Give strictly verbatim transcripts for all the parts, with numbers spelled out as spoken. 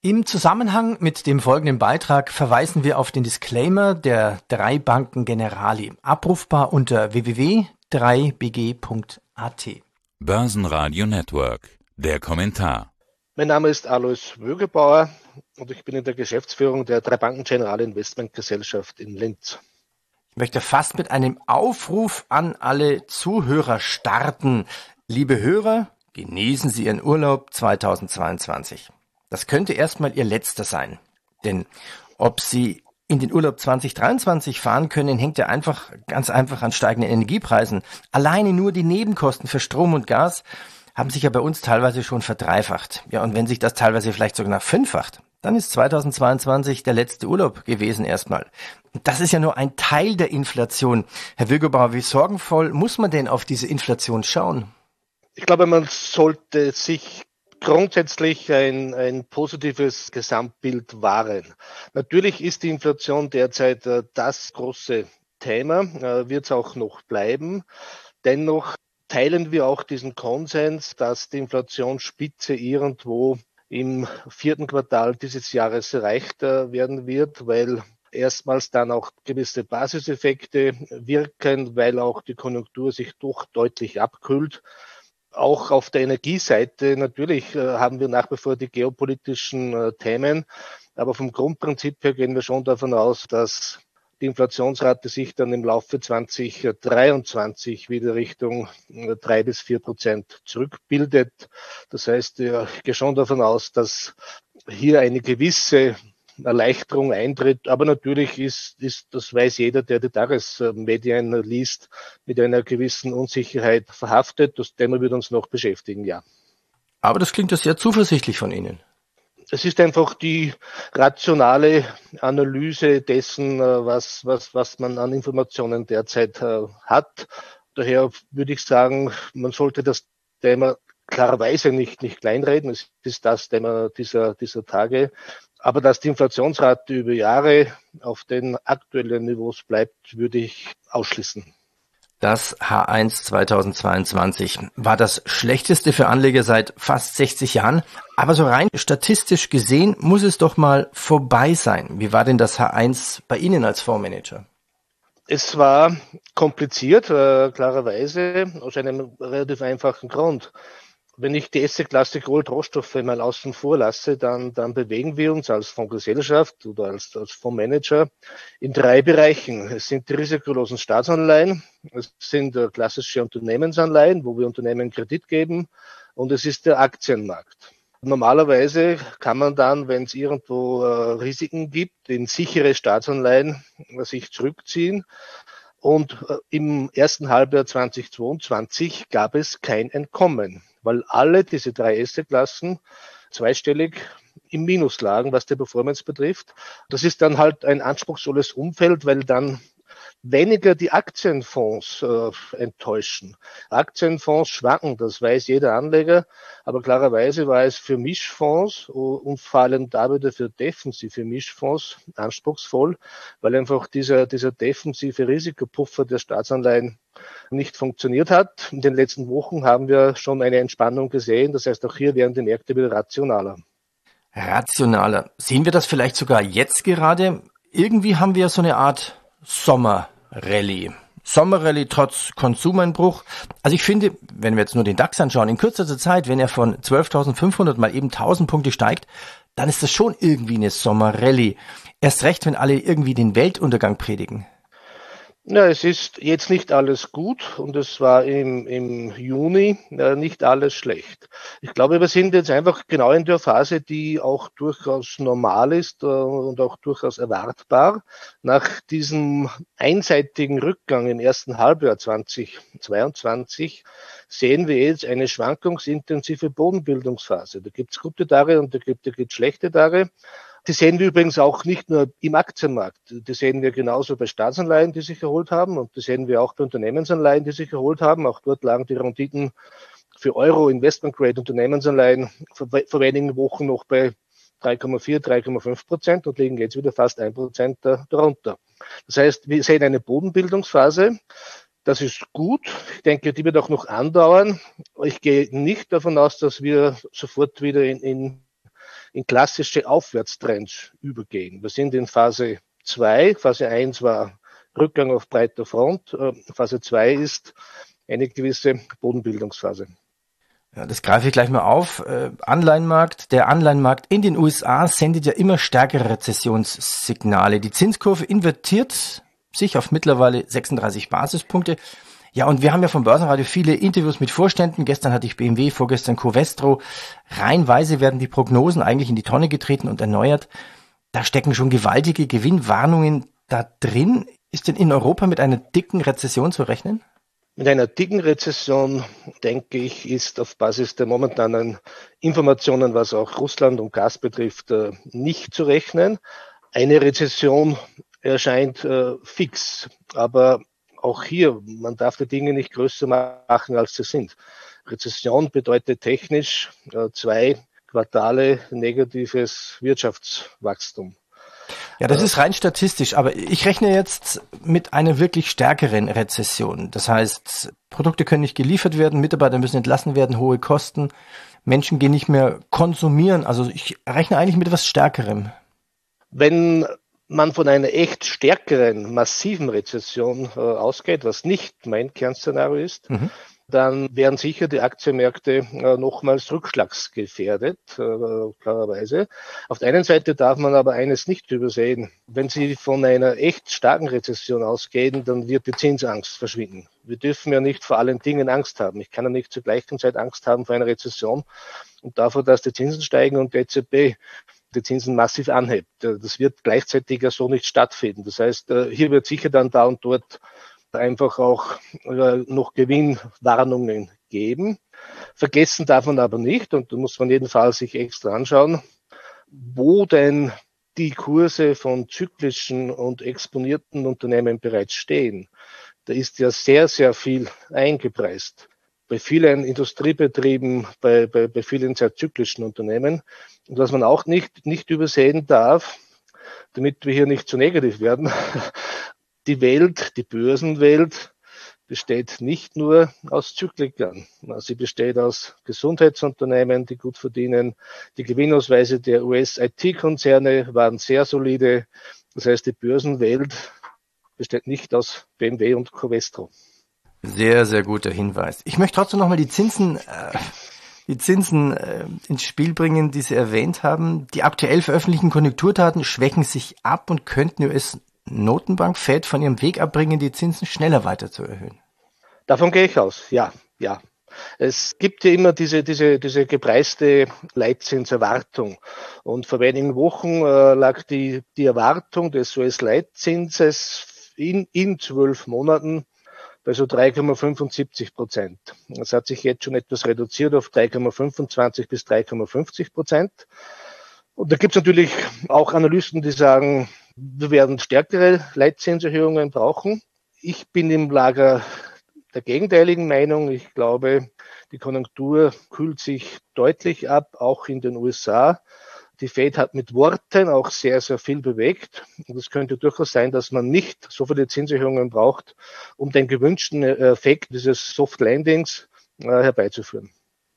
Im Zusammenhang mit dem folgenden Beitrag verweisen wir auf den Disclaimer der drei Banken Generali, abrufbar unter w w w punkt drei b g punkt a t. Börsenradio Network, der Kommentar. Mein Name ist Alois Wögelbauer und ich bin in der Geschäftsführung der drei Banken Generali Investmentgesellschaft in Linz. Ich möchte fast mit einem Aufruf an alle Zuhörer starten. Liebe Hörer, genießen Sie Ihren Urlaub zweitausendzweiundzwanzig. Das könnte erstmal Ihr letzter sein. Denn ob Sie in den Urlaub zweitausenddreiundzwanzig fahren können, hängt ja einfach, ganz einfach an steigenden Energiepreisen. Alleine nur die Nebenkosten für Strom und Gas haben sich ja bei uns teilweise schon verdreifacht. Ja, und wenn sich das teilweise vielleicht sogar noch fünffacht, dann ist zweitausendzweiundzwanzig der letzte Urlaub gewesen erstmal. Und das ist ja nur ein Teil der Inflation. Herr Wögelbauer, wie sorgenvoll muss man denn auf diese Inflation schauen? Ich glaube, man sollte sich grundsätzlich ein, ein positives Gesamtbild wahren. Natürlich ist die Inflation derzeit äh, das große Thema, äh, wird es auch noch bleiben. Dennoch teilen wir auch diesen Konsens, dass die Inflationsspitze irgendwo im vierten Quartal dieses Jahres erreicht äh, werden wird, weil erstmals dann auch gewisse Basiseffekte wirken, weil auch die Konjunktur sich doch deutlich abkühlt. Auch auf der Energieseite natürlich äh, haben wir nach wie vor die geopolitischen äh, Themen, aber vom Grundprinzip her gehen wir schon davon aus, dass die Inflationsrate sich dann im Laufe zweitausenddreiundzwanzig wieder Richtung äh, drei bis vier Prozent zurückbildet. Das heißt, äh, ich gehe schon davon aus, dass hier eine gewisse Erleichterung eintritt. Aber natürlich ist, ist, das weiß jeder, der die Tagesmedien liest, mit einer gewissen Unsicherheit verhaftet. Das Thema wird uns noch beschäftigen, ja. Aber das klingt ja sehr zuversichtlich von Ihnen. Es ist einfach die rationale Analyse dessen, was, was, was man an Informationen derzeit hat. Daher würde ich sagen, man sollte das Thema klarerweise nicht, nicht kleinreden. Es ist das Thema dieser, dieser Tage. Aber dass die Inflationsrate über Jahre auf den aktuellen Niveaus bleibt, würde ich ausschließen. Das H eins zweitausendzweiundzwanzig war das schlechteste für Anleger seit fast sechzig Jahren. Aber so rein statistisch gesehen muss es doch mal vorbei sein. Wie war denn das H eins bei Ihnen als Fondsmanager? Es war kompliziert, äh, klarerweise, aus einem relativ einfachen Grund. Wenn ich die Asset-Klasse Gold-Rohstoffe mal außen vor lasse, dann, dann bewegen wir uns als Fondsgesellschaft oder als, als Fondsmanager in drei Bereichen. Es sind die risikolosen Staatsanleihen, es sind äh, klassische Unternehmensanleihen, wo wir Unternehmen Kredit geben, und es ist der Aktienmarkt. Normalerweise kann man dann, wenn es irgendwo äh, Risiken gibt, in sichere Staatsanleihen äh, sich zurückziehen. Und äh, im ersten Halbjahr zweitausendzweiundzwanzig gab es kein Entkommen, weil alle diese drei Assetklassen zweistellig im Minus lagen, was die Performance betrifft. Das ist dann halt ein anspruchsvolles Umfeld, weil dann weniger die Aktienfonds äh, enttäuschen. Aktienfonds schwanken, das weiß jeder Anleger, aber klarerweise war es für Mischfonds und vor allem da wieder für defensive Mischfonds anspruchsvoll, weil einfach dieser, dieser defensive Risikopuffer der Staatsanleihen nicht funktioniert hat. In den letzten Wochen haben wir schon eine Entspannung gesehen, das heißt, auch hier werden die Märkte wieder rationaler. Rationaler. Sehen wir das vielleicht sogar jetzt gerade? Irgendwie haben wir so eine Art Sommerrallye. Sommerrallye trotz Konsumeinbruch. Also ich finde, wenn wir jetzt nur den DAX anschauen, in kürzester Zeit, wenn er von zwölftausendfünfhundert mal eben tausend Punkte steigt, dann ist das schon irgendwie eine Sommerrallye. Erst recht, wenn alle irgendwie den Weltuntergang predigen. Ja, es ist jetzt nicht alles gut und es war im, im Juni äh, nicht alles schlecht. Ich glaube, wir sind jetzt einfach genau in der Phase, die auch durchaus normal ist äh, und auch durchaus erwartbar. Nach diesem einseitigen Rückgang im ersten Halbjahr zweitausendzweiundzwanzig sehen wir jetzt eine schwankungsintensive Bodenbildungsphase. Da gibt's gute Tage und da gibt es schlechte Tage. Die sehen wir übrigens auch nicht nur im Aktienmarkt. Die sehen wir genauso bei Staatsanleihen, die sich erholt haben, und die sehen wir auch bei Unternehmensanleihen, die sich erholt haben. Auch dort lagen die Renditen für Euro Investment Grade Unternehmensanleihen vor, vor wenigen Wochen noch bei drei Komma vier, drei Komma fünf Prozent und liegen jetzt wieder fast ein Prozent darunter. Das heißt, wir sehen eine Bodenbildungsphase. Das ist gut. Ich denke, die wird auch noch andauern. Ich gehe nicht davon aus, dass wir sofort wieder in, in in klassische Aufwärtstrends übergehen. Wir sind in Phase zwei. Phase eins war Rückgang auf breiter Front. Phase zwei ist eine gewisse Bodenbildungsphase. Ja, das greife ich gleich mal auf. Äh, Anleihenmarkt. Der Anleihenmarkt in den U S A sendet ja immer stärkere Rezessionssignale. Die Zinskurve invertiert sich auf mittlerweile sechsunddreißig Basispunkte. Ja, und wir haben ja vom Börsenradio viele Interviews mit Vorständen. Gestern hatte ich B M W, vorgestern Covestro. Reihenweise werden die Prognosen eigentlich in die Tonne getreten und erneuert. Da stecken schon gewaltige Gewinnwarnungen da drin. Ist denn in Europa mit einer dicken Rezession zu rechnen? Mit einer dicken Rezession, denke ich, ist auf Basis der momentanen Informationen, was auch Russland und Gas betrifft, nicht zu rechnen. Eine Rezession erscheint äh, fix, aber auch hier, man darf die Dinge nicht größer machen, als sie sind. Rezession bedeutet technisch äh, zwei Quartale negatives Wirtschaftswachstum. Ja, das ist rein statistisch, aber ich rechne jetzt mit einer wirklich stärkeren Rezession. Das heißt, Produkte können nicht geliefert werden, Mitarbeiter müssen entlassen werden, hohe Kosten, Menschen gehen nicht mehr konsumieren. Also ich rechne eigentlich mit etwas Stärkerem. Wenn man von einer echt stärkeren, massiven Rezession äh, ausgeht, was nicht mein Kernszenario ist, mhm. dann wären sicher die Aktienmärkte äh, nochmals rückschlagsgefährdet, äh, klarerweise. Auf der einen Seite darf man aber eines nicht übersehen. Wenn Sie von einer echt starken Rezession ausgehen, dann wird die Zinsangst verschwinden. Wir dürfen ja nicht vor allen Dingen Angst haben. Ich kann ja nicht zur gleichen Zeit Angst haben vor einer Rezession und davor, dass die Zinsen steigen und die E Z B die Zinsen massiv anhebt. Das wird gleichzeitig ja so nicht stattfinden. Das heißt, hier wird sicher dann da und dort einfach auch noch Gewinnwarnungen geben. Vergessen darf man aber nicht, und da muss man jedenfalls sich extra anschauen, wo denn die Kurse von zyklischen und exponierten Unternehmen bereits stehen. Da ist ja sehr, sehr viel eingepreist. Bei vielen Industriebetrieben, bei, bei, bei vielen sehr zyklischen Unternehmen. Und was man auch nicht, nicht übersehen darf, damit wir hier nicht zu negativ werden, die Welt, die Börsenwelt besteht nicht nur aus Zyklikern. Sie besteht aus Gesundheitsunternehmen, die gut verdienen. Die Gewinnausweise der U S-I T-Konzerne waren sehr solide. Das heißt, die Börsenwelt besteht nicht aus B M W und Covestro. Sehr, sehr guter Hinweis. Ich möchte trotzdem nochmal die Zinsen, äh, die Zinsen äh, ins Spiel bringen, die Sie erwähnt haben. Die aktuell veröffentlichten Konjunkturdaten schwächen sich ab und könnten U S-Notenbank Fed von ihrem Weg abbringen, die Zinsen schneller weiter zu erhöhen. Davon gehe ich aus, ja, ja. Es gibt ja immer diese, diese, diese gepreiste Leitzinserwartung. Und vor wenigen Wochen äh, lag die, die Erwartung des U S-Leitzinses in, in zwölf Monaten bei so drei Komma fünfundsiebzig Prozent. Das hat sich jetzt schon etwas reduziert auf drei Komma fünfundzwanzig bis drei Komma fünfzig Prozent. Und da gibt es natürlich auch Analysten, die sagen, wir werden stärkere Leitzinserhöhungen brauchen. Ich bin im Lager der gegenteiligen Meinung. Ich glaube, die Konjunktur kühlt sich deutlich ab, auch in den U S A. Die Fed hat mit Worten auch sehr, sehr viel bewegt. Und es könnte durchaus sein, dass man nicht so viele Zinserhöhungen braucht, um den gewünschten Effekt dieses Soft Landings äh, herbeizuführen.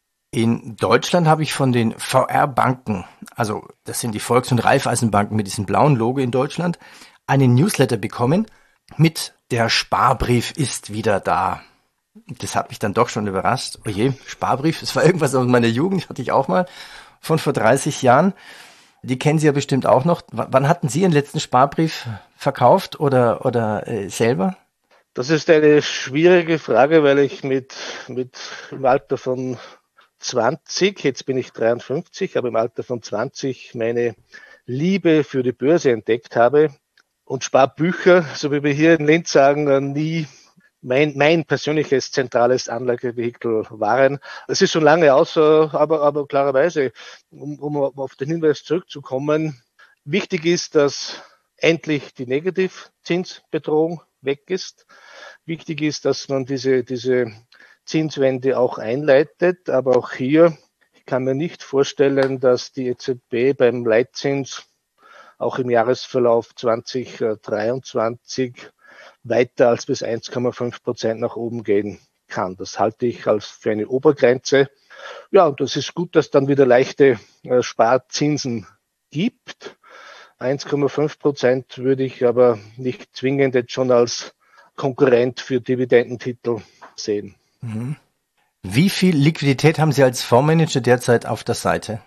In Deutschland habe ich von den V R-Banken, also das sind die Volks- und Raiffeisenbanken mit diesem blauen Logo in Deutschland, einen Newsletter bekommen mit der Sparbrief ist wieder da. Das hat mich dann doch schon überrascht. Oje, Sparbrief, das war irgendwas aus meiner Jugend, hatte ich auch mal. Von vor dreißig Jahren. Die kennen Sie ja bestimmt auch noch. W- wann hatten Sie Ihren letzten Sparbrief verkauft oder, oder äh, selber? Das ist eine schwierige Frage, weil ich mit, mit im Alter von zwanzig, jetzt bin ich dreiundfünfzig, aber im Alter von zwanzig meine Liebe für die Börse entdeckt habe und Sparbücher, so wie wir hier in Linz sagen, nie mein, mein persönliches zentrales Anlagevehikel waren. Es ist schon lange aus, aber, aber klarerweise, um, um auf den Hinweis zurückzukommen, wichtig ist, dass endlich die Negativzinsbedrohung weg ist. Wichtig ist, dass man diese, diese Zinswende auch einleitet, aber auch hier, ich kann mir nicht vorstellen, dass die E Z B beim Leitzins auch im Jahresverlauf zwanzig dreiundzwanzig weiter als bis eins Komma fünf Prozent nach oben gehen kann. Das halte ich als für eine Obergrenze. Ja, und das ist gut, dass dann wieder leichte äh, Sparzinsen gibt. eins Komma fünf Prozent würde ich aber nicht zwingend jetzt schon als Konkurrent für Dividendentitel sehen. Mhm. Wie viel Liquidität haben Sie als Fondsmanager derzeit auf der Seite?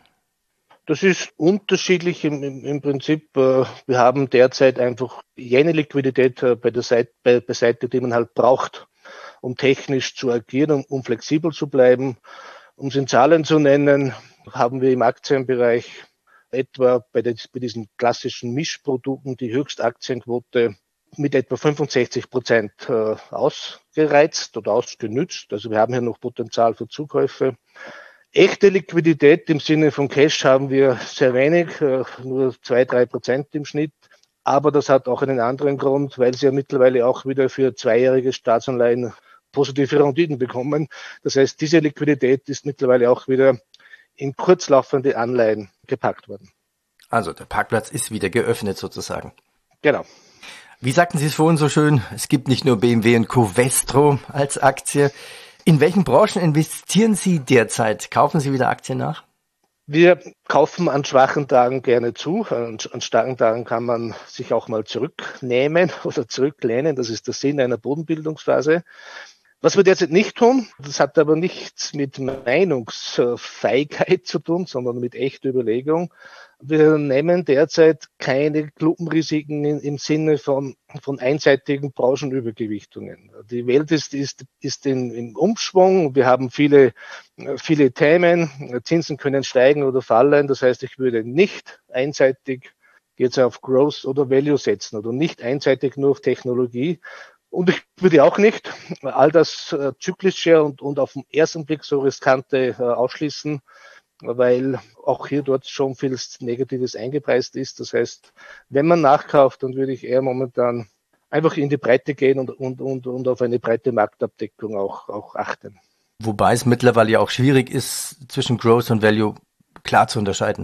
Das ist unterschiedlich im, im, im Prinzip. Äh, wir haben derzeit einfach jene Liquidität äh, bei der Seite, bei, beiseite, die man halt braucht, um technisch zu agieren, um, um flexibel zu bleiben. Um es in Zahlen zu nennen, haben wir im Aktienbereich etwa bei, den, bei diesen klassischen Mischprodukten die Höchstaktienquote mit etwa fünfundsechzig Prozent äh, ausgereizt oder ausgenützt. Also wir haben hier noch Potenzial für Zukäufe. Echte Liquidität im Sinne von Cash haben wir sehr wenig, äh, nur zwei, drei Prozent im Schnitt. Aber das hat auch einen anderen Grund, weil sie ja mittlerweile auch wieder für zweijährige Staatsanleihen positive Renditen bekommen. Das heißt, diese Liquidität ist mittlerweile auch wieder in kurzlaufende Anleihen gepackt worden. Also der Parkplatz ist wieder geöffnet sozusagen. Genau. Wie sagten Sie es vorhin so schön, es gibt nicht nur B M W und Covestro als Aktie. In welchen Branchen investieren Sie derzeit? Kaufen Sie wieder Aktien nach? Wir kaufen an schwachen Tagen gerne zu. An, an starken Tagen kann man sich auch mal zurücknehmen oder zurücklehnen. Das ist der Sinn einer Bodenbildungsphase. Was wir derzeit nicht tun, das hat aber nichts mit Meinungsfeigheit zu tun, sondern mit echter Überlegung. Wir nehmen derzeit keine Klumpenrisiken in, im Sinne von, von einseitigen Branchenübergewichtungen. Die Welt ist, ist, ist in, im Umschwung. Wir haben viele, viele Themen. Zinsen können steigen oder fallen. Das heißt, ich würde nicht einseitig jetzt auf Growth oder Value setzen oder nicht einseitig nur auf Technologie. Und ich würde auch nicht all das äh, zyklische und, und auf den ersten Blick so riskante äh, ausschließen, weil auch hier dort schon viel Negatives eingepreist ist. Das heißt, wenn man nachkauft, dann würde ich eher momentan einfach in die Breite gehen und, und, und, und auf eine breite Marktabdeckung auch, auch achten. Wobei es mittlerweile ja auch schwierig ist, zwischen Growth und Value klar zu unterscheiden.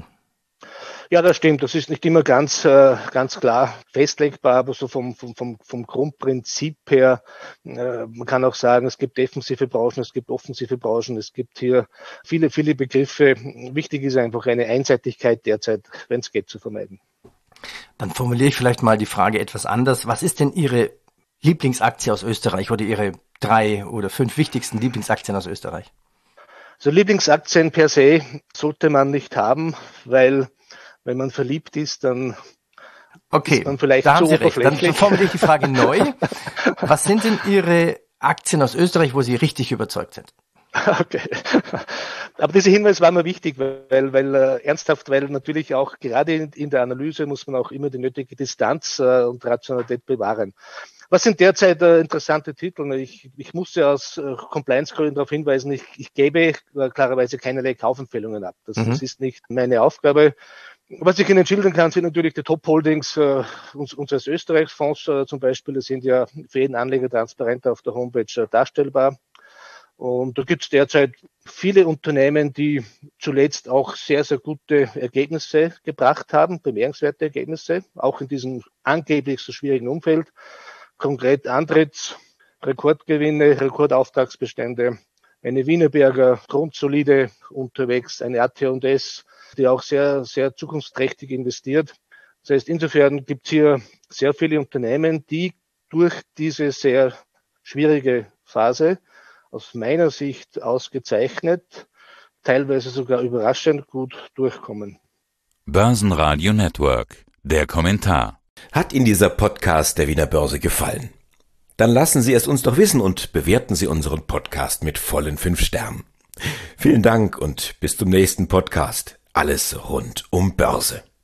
Ja, das stimmt. Das ist nicht immer ganz, äh, ganz klar festlegbar, aber so vom, vom, vom, vom Grundprinzip her, äh, man kann auch sagen, es gibt defensive Branchen, es gibt offensive Branchen, es gibt hier viele, viele Begriffe. Wichtig ist einfach eine Einseitigkeit derzeit, wenn es geht, zu vermeiden. Dann formuliere ich vielleicht mal die Frage etwas anders. Was ist denn Ihre Lieblingsaktie aus Österreich oder Ihre drei oder fünf wichtigsten Lieblingsaktien aus Österreich? So Lieblingsaktien per se sollte man nicht haben, weil wenn man verliebt ist, dann okay, ist man vielleicht da haben zu Sie recht. oberflächlich. Dann formuliere ich die Frage neu. Was sind denn Ihre Aktien aus Österreich, wo Sie richtig überzeugt sind? Okay. Aber dieser Hinweis war mir wichtig, weil, weil äh, ernsthaft, weil natürlich auch gerade in, in der Analyse muss man auch immer die nötige Distanz äh, und Rationalität bewahren. Was sind derzeit äh, interessante Titel? Ich, ich musste aus äh, Compliance-Gründen darauf hinweisen, ich, ich gebe äh, klarerweise keinerlei Kaufempfehlungen ab. Das, mhm. das ist nicht meine Aufgabe. Was ich Ihnen schildern kann, sind natürlich die Top-Holdings äh, uns, unseres Österreichs-Fonds äh, zum Beispiel. Die sind ja für jeden Anleger transparent auf der Homepage äh, darstellbar. Und da gibt es derzeit viele Unternehmen, die zuletzt auch sehr, sehr gute Ergebnisse gebracht haben, bemerkenswerte Ergebnisse, auch in diesem angeblich so schwierigen Umfeld. Konkret Andritz, Rekordgewinne, Rekordauftragsbestände, eine Wienerberger, grundsolide unterwegs, eine A T und S, die auch sehr, sehr zukunftsträchtig investiert. Das heißt, insofern gibt es hier sehr viele Unternehmen, die durch diese sehr schwierige Phase aus meiner Sicht ausgezeichnet, teilweise sogar überraschend gut durchkommen. Börsenradio Network, der Kommentar. Hat Ihnen dieser Podcast der Wiener Börse gefallen? Dann lassen Sie es uns doch wissen und bewerten Sie unseren Podcast mit vollen fünf Sternen. Vielen Dank und bis zum nächsten Podcast. Alles rund um Börse.